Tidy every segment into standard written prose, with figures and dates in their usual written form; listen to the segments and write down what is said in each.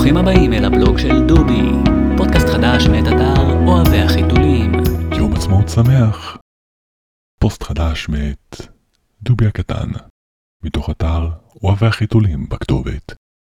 ברוכים הבאים אל הבלוג של דובי, פודקאסט חדש מאת אתר אוהבי החיתולים. יום עצמאות שמח. פוסט חדש מאת דובי הקטן, מתוך אתר אוהבי החיתולים בכתובת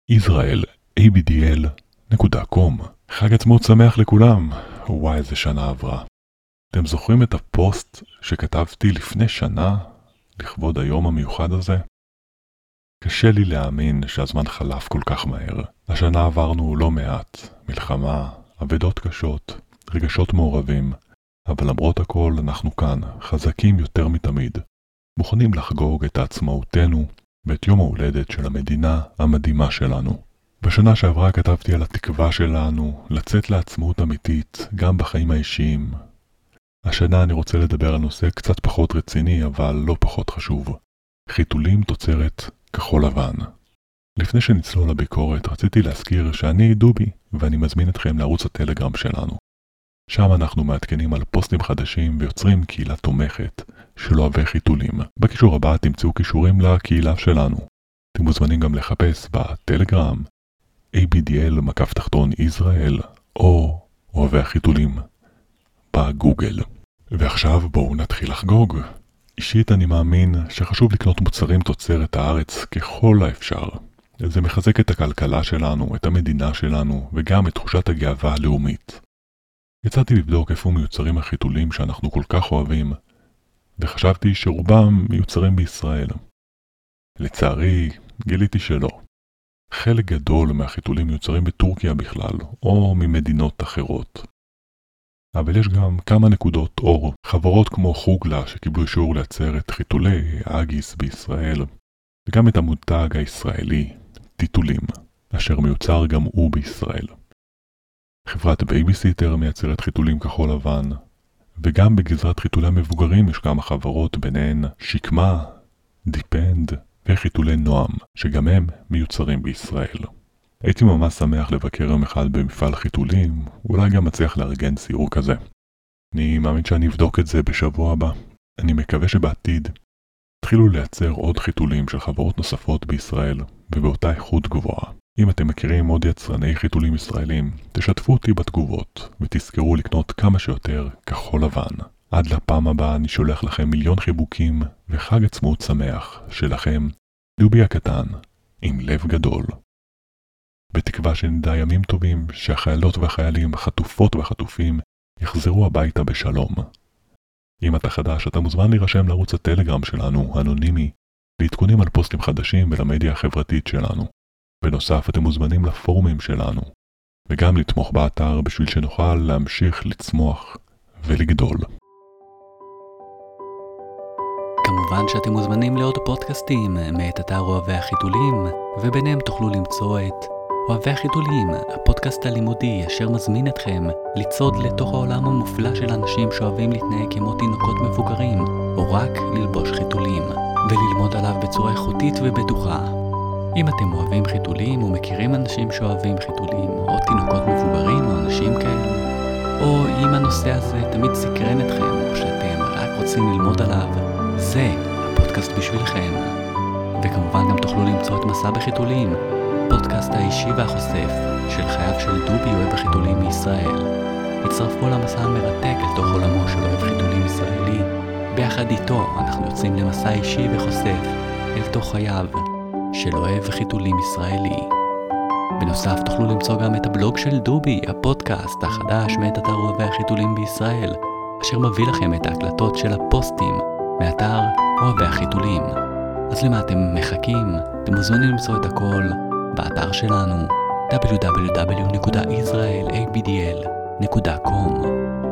israel.abdl.com. חג עצמאות שמח לכולם. וואי, איזה שנה עברה. אתם זוכרים את הפוסט שכתבתי לפני שנה לכבוד היום המיוחד הזה? קשה לי להאמין שהזמן חלף כל כך מהר. השנה עברנו לא מעט, מלחמה, אבדות קשות, רגשות מעורבים, אבל למרות הכל אנחנו כאן, חזקים יותר מתמיד, מוכנים לחגוג את עצמאותנו ואת יום ההולדת של המדינה המדהימה שלנו. בשנה שעברה כתבתי על התקווה שלנו לצאת לעצמאות אמיתית גם בחיים האישיים. השנה אני רוצה לדבר על נושא קצת פחות רציני אבל לא פחות חשוב. חיתולים תוצרת כחול לבן. לפני שנצלול לביקורת רציתי להזכיר שאני דובי ואני מזמין אתכם לערוץ הטלגרם שלנו. שם אנחנו מעדכנים על פוסטים חדשים ויוצרים קהילה תומכת של אוהבי חיתולים. בקישור הבא תמצאו קישורים לקהילה שלנו. אתם מוזמנים גם לחפש בטלגרם ABDL_Israel או אוהבי החיתולים בגוגל. ועכשיו בואו נתחיל לחגוג. אישית אני מאמין שחשוב לקנות מוצרים תוצרת הארץ ככל האפשר. זה מחזק את הכלכלה שלנו, את המדינה שלנו וגם את תחושת הגאווה הלאומית. יצאתי לבדוק איפה מיוצרים החיתולים שאנחנו כל כך אוהבים, וחשבתי שרובם מיוצרים בישראל. לצערי, גיליתי שלא. חלק גדול מהחיתולים מיוצרים בטורקיה בכלל, או ממדינות אחרות. אבל יש גם כמה נקודות אור. חברות כמו חוגלה שקיבלו אישור לייצר את חיתולי אגיס בישראל, וגם את המותג הישראלי, טיטולים, אשר מיוצר גם הוא בישראל. חברת בייביסיטר מייצרת חיתולים כחול לבן, וגם בגזרת חיתולי המבוגרים יש כמה חברות ביניהן שקמה, דיפנד וחיתולי נועם, שגם הם מיוצרים בישראל. הייתי ממש שמח לבקר יום אחד במפעל חיתולים, אולי גם מצליח לארגן סיור כזה. אני מאמין שאני אבדוק את זה בשבוע הבא. אני מקווה שבעתיד תתחילו לייצר עוד חיתולים של חברות נוספות בישראל, ובאותה איכות גבוהה. אם אתם מכירים עוד יצרני חיתולים ישראלים, תשתפו אותי בתגובות, ותזכרו לקנות כמה שיותר כחול לבן. עד לפעם הבאה אני שולח לכם מיליון חיבוקים, וחג עצמאות שמח שלכם, דובי הקטן, עם לב גדול. בתקווה שנדע ימים טובים שהחיילות והחיילים, החטופות והחטופים, יחזרו הביתה בשלום. אם אתה חדש, אתה מוזמן להירשם לערוץ הטלגרם שלנו, אנונימי, להתכונים על פוסטים חדשים ולמדיה החברתית שלנו. בנוסף, אתם מוזמנים לפורומים שלנו, וגם לתמוך באתר בשביל שנוכל להמשיך לצמוח ולגדול. כמובן שאתם מוזמנים לעוד פודקאסטים מאת אתר אוהבי החיתולים, וביניהם תוכלו למצוא את אוהבי החיתולים, הפודקאסט הלימודי אשר מזמין אתכם לצעוד לתוך העולם המופלא של אנשים שאוהבים להתנהג כמו תינוקות מבוגרים, או רק ללבוש חיתולים, וללמוד עליו בצורה איכותית ובטוחה. אם אתם אוהבים חיתולים או מכירים אנשים שאוהבים חיתולים, או תינוקות מבוגרים או אנשים כאלו, או אם הנושא הזה תמיד סקרן אתכם, או שאתם רק רוצים ללמוד עליו, זה הפודקאסט בשבילכם. וכמובן גם תוכלו למצוא את מסע בחיתולים, פודקאסט האישי והחושף של חייו של דובי אוהב החיתולים מישראל. הצטרפו למסע המרתק אל תוך עולמו של אוהב חיתולים ישראלי. ביחד איתו אנחנו יוצאים למסע אישי וחושף אל תוך חייו של אוהב חיתולים ישראלי. בנוסף תוכלו למצוא גם את הבלוג של דובי, הפודקאסט החדש מאת אתר אוהבי החיתולים בישראל, אשר מביא לכם את ההקלטות של הפוסטים מאתר אוהבי החיתולים. אז למה אתם מחכים? אתם מוזמנים למצוא את הכל באתר שלנו www.israel.abdl.com.